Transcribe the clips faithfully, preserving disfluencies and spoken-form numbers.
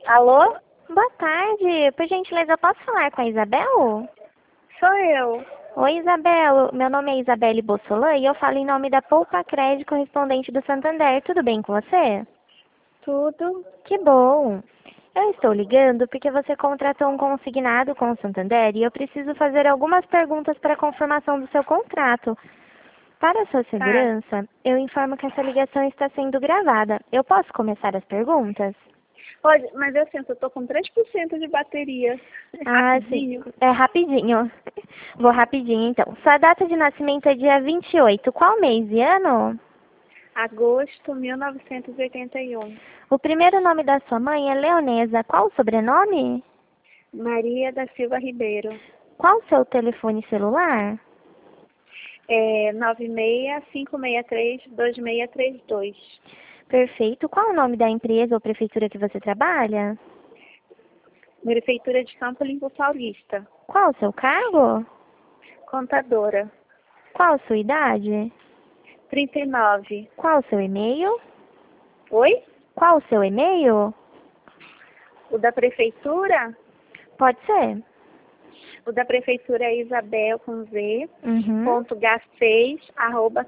Alô? Boa tarde. Por gentileza, eu posso falar com a Isabel? Sou eu. Oi, Isabel. Meu nome é Isabelle Bossolan e eu falo em nome da Poupa Crédito correspondente do Santander. Tudo bem com você? Tudo? Que bom. Eu estou ligando porque você contratou um consignado com o Santander e eu preciso fazer algumas perguntas para a confirmação do seu contrato. Para a sua Tá. segurança, eu informo que essa ligação está sendo gravada. Eu posso começar as perguntas? Pode, mas eu sinto, eu tô com três por cento de bateria. Ah, sim. Rapidinho. É rapidinho. Vou rapidinho, então. Sua data de nascimento é dia vinte e oito. Qual mês e ano? Agosto mil novecentos e oitenta e um. O primeiro nome da sua mãe é Leonesa. Qual o sobrenome? Maria da Silva Ribeiro. Qual o seu telefone celular? É nove seis cinco seis três dois seis três dois. Perfeito. Qual o nome da empresa ou prefeitura que você trabalha? Prefeitura de Campo Limpo Paulista. Qual o seu cargo? Contadora. Qual a sua idade? trinta e nove. Qual o seu e-mail? Oi? Qual o seu e-mail? O da prefeitura? Pode ser. O da prefeitura é Isabel com Z, Uhum. ponto gaceis, arroba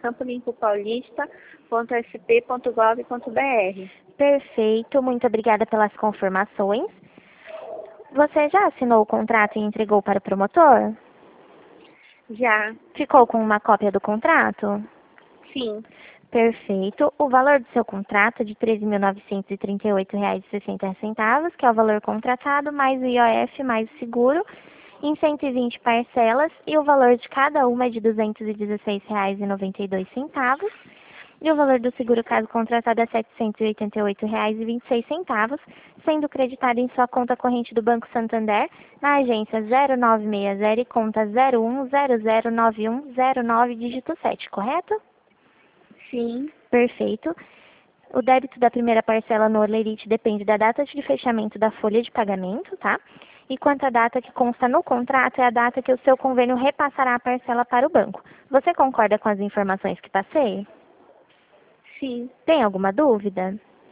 campolimpopaulista.sp.gov.br. Perfeito. Muito obrigada pelas confirmações. Você já assinou o contrato e entregou para o promotor? Já, Ficou com uma cópia do contrato? sim, Perfeito. O valor do seu contrato é de treze mil novecentos e trinta e oito reais e sessenta centavos, que é o valor contratado, mais o I O F, mais o seguro, em cento e vinte parcelas, e o valor de cada uma é de duzentos e dezesseis reais e noventa e dois centavos. E o valor do seguro caso contratado é setecentos e oitenta e oito reais e vinte e seis centavos, sendo creditado em sua conta corrente do Banco Santander, na agência zero nove seis zero e conta zero um zero zero nove um zero nove, dígito sete, correto? sim, Perfeito. O débito da primeira parcela no Olerite depende da data de fechamento da folha de pagamento, tá? E quanto à data que consta no contrato é a data que o seu convênio repassará a parcela para o banco. Você concorda com as informações que passei? sim, Tem alguma dúvida?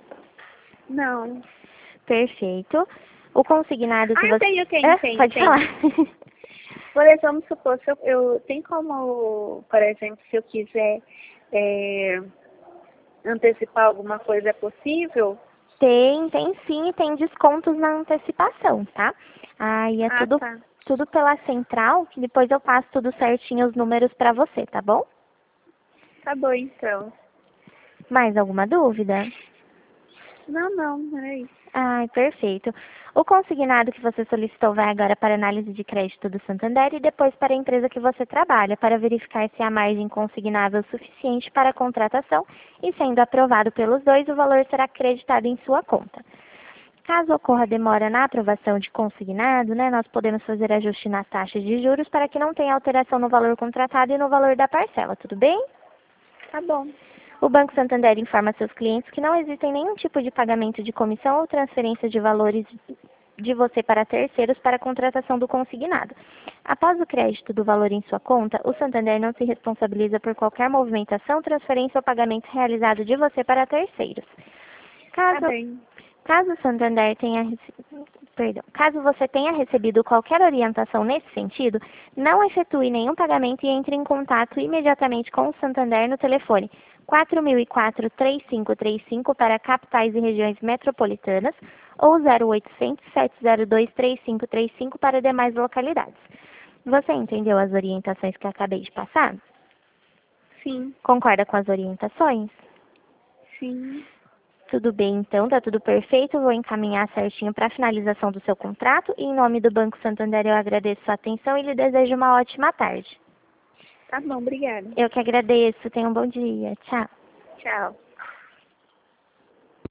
não. Perfeito. O consignado que Ah, você... tenho, tenho, É, tenho, pode tenho. falar. Por exemplo, vamos supor, se eu, eu tem como, por exemplo, se eu quiser é, antecipar alguma coisa, é possível? Tem, tem sim, e tem descontos na antecipação, tá? Aí é Ah, tudo, tá. tudo pela central, que depois eu passo tudo certinho os números para você, tá bom? Tá bom, então. Mais alguma dúvida? Não, não, não é isso. Ai, perfeito. O consignado que você solicitou vai agora para análise de crédito do Santander e depois para a empresa que você trabalha, para verificar se há margem consignável suficiente para a contratação e, sendo aprovado pelos dois, o valor será creditado em sua conta. Caso ocorra demora na aprovação de consignado, né, nós podemos fazer ajuste nas taxas de juros para que não tenha alteração no valor contratado e no valor da parcela, tudo bem? Tá bom. O Banco Santander informa a seus clientes que não existem nenhum tipo de pagamento de comissão ou transferência de valores de você para terceiros para a contratação do consignado. Após o crédito do valor em sua conta, o Santander não se responsabiliza por qualquer movimentação, transferência ou pagamento realizado de você para terceiros. Tá Caso bem. Caso o Santander tenha, rece- perdão, caso você tenha recebido qualquer orientação nesse sentido, não efetue nenhum pagamento e entre em contato imediatamente com o Santander no telefone quatro mil e quatro, três cinco três cinco para capitais e regiões metropolitanas ou zero oitocentos, sete zero dois, três cinco três cinco para demais localidades. Você entendeu as orientações que eu acabei de passar? Sim, Concorda com as orientações? sim. Tudo bem, então, tá tudo perfeito. Vou encaminhar certinho para a finalização do seu contrato. E em nome do Banco Santander, eu agradeço sua atenção e lhe desejo uma ótima tarde. Tá bom, obrigada. Eu que agradeço. Tenha um bom dia. Tchau. Tchau.